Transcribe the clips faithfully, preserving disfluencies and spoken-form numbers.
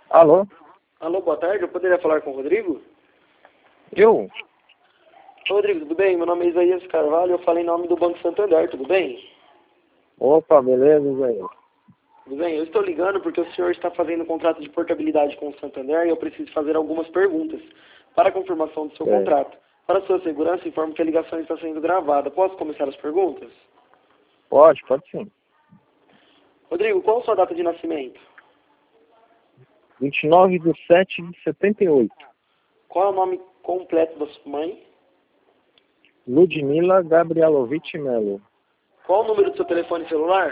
Alô? Alô, boa tarde. Eu poderia falar com o Rodrigo? Eu? Rodrigo, tudo bem? Meu nome é Isaías Carvalho. Eu falo em nome do Banco Santander. Tudo bem? Opa, beleza, Isaías? Tudo bem? Eu estou ligando porque o senhor está fazendo um contrato de portabilidade com o Santander e eu preciso fazer algumas perguntas para a confirmação do seu É. contrato. Para sua segurança, informo que a ligação está sendo gravada. Posso começar as perguntas? Pode, pode sim. Rodrigo, qual a sua data de nascimento? vinte e nove de sete de setenta e oito. Qual é o nome completo da sua mãe? Ludmila Gabrielovich Melo. Qual o número do seu telefone celular?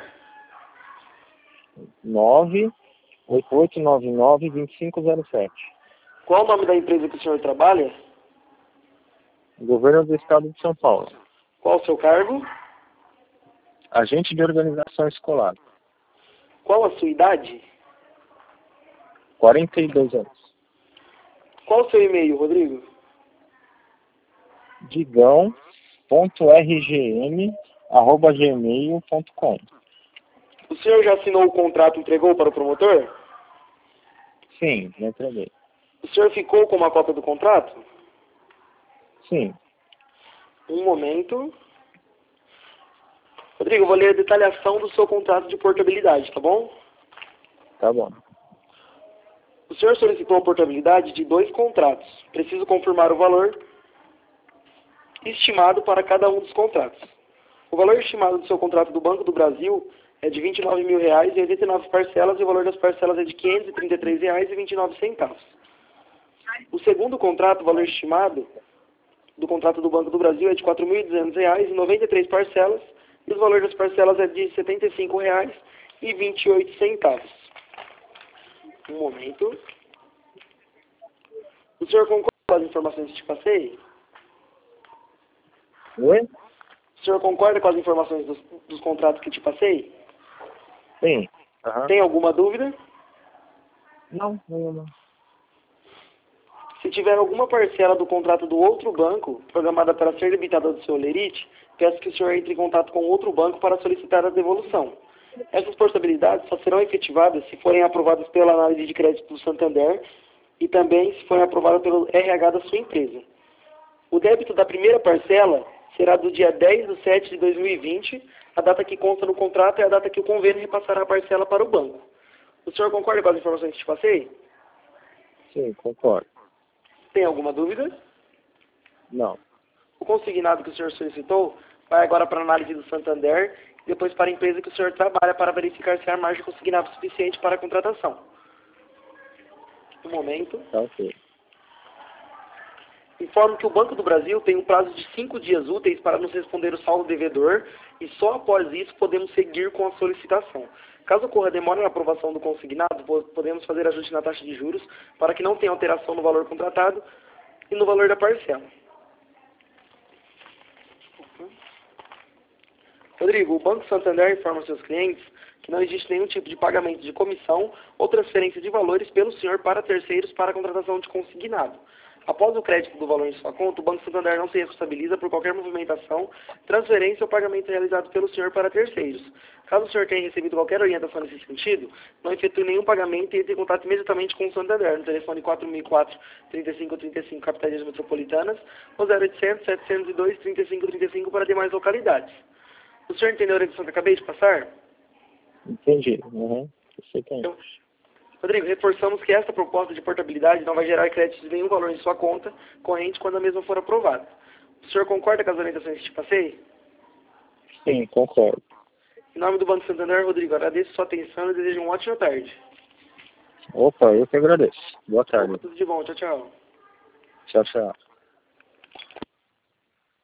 nove oito oito nove nove dois cinco zero sete. Qual o nome da empresa que o senhor trabalha? Governo do Estado de São Paulo. Qual o seu cargo? Agente de organização escolar. Qual a sua idade? quarenta e dois anos. Qual o seu e-mail, Rodrigo? digão ponto r g m arroba gmail ponto com. O senhor já assinou o contrato e entregou para o promotor? Sim, já entreguei. O senhor ficou com uma cópia do contrato? Sim, Um momento. Rodrigo, eu vou ler a detalhação do seu contrato de portabilidade, tá bom? tá bom. O senhor solicitou a portabilidade de dois contratos. Preciso confirmar o valor estimado para cada um dos contratos. O valor estimado do seu contrato do Banco do Brasil é de vinte e nove mil reais e oitenta e nove parcelas e o valor das parcelas é de quinhentos e trinta e três reais e vinte e nove centavos. O segundo contrato, o valor estimado do contrato do Banco do Brasil é de quatro mil e duzentos reais e noventa e três parcelas e o valor das parcelas é de setenta e cinco reais e vinte e oito centavos. Um momento. O senhor concorda com as informações que te passei? Oi? O senhor concorda com as informações dos, dos contratos que te passei? Sim. Aham. Tem alguma dúvida? Não, não, não. Se tiver alguma parcela do contrato do outro banco, programada para ser debitada do seu Olerite, peço que o senhor entre em contato com outro banco para solicitar a devolução. Essas portabilidades só serão efetivadas se forem aprovadas pela análise de crédito do Santander e também se forem aprovadas pelo R H da sua empresa. O débito da primeira parcela será do dia dez de setembro de dois mil e vinte, a data que consta no contrato é a data que o convênio repassará a parcela para o banco. O senhor concorda com as informações que te passei? Sim, concordo. Tem alguma dúvida? Não. O consignado que o senhor solicitou vai agora para a análise do Santander e depois para a empresa que o senhor trabalha para verificar se há margem consignada suficiente para a contratação. Um momento. Tá ok. Informo que o Banco do Brasil tem um prazo de cinco dias úteis para nos responder o saldo devedor e só após isso podemos seguir com a solicitação. Caso ocorra demora na aprovação do consignado, podemos fazer ajuste na taxa de juros para que não tenha alteração no valor contratado e no valor da parcela. Rodrigo, o Banco Santander informa aos seus clientes que não existe nenhum tipo de pagamento de comissão ou transferência de valores pelo senhor para terceiros para a contratação de consignado. Após o crédito do valor em sua conta, o Banco Santander não se responsabiliza por qualquer movimentação, transferência ou pagamento realizado pelo senhor para terceiros. Caso o senhor tenha recebido qualquer orientação nesse sentido, não efetue nenhum pagamento e entre em contato imediatamente com o Santander no telefone quatro mil e quatro, trinta e cinco trinta e cinco Capitanias Metropolitanas ou zero oitocentos, setecentos e dois, trinta e cinco trinta e cinco para demais localidades. O senhor entendeu a orientação que acabei de passar? Entendi. Uhum. Perfeitamente. Então, Rodrigo, reforçamos que esta proposta de portabilidade não vai gerar crédito de nenhum valor em sua conta corrente quando a mesma for aprovada. O senhor concorda com as orientações que te passei? Sim, concordo. Em nome do Banco Santander, Rodrigo, agradeço sua atenção e desejo uma ótima tarde. Opa, eu que agradeço. Boa tarde. Opa, tudo de bom. Tchau, tchau. Tchau, tchau.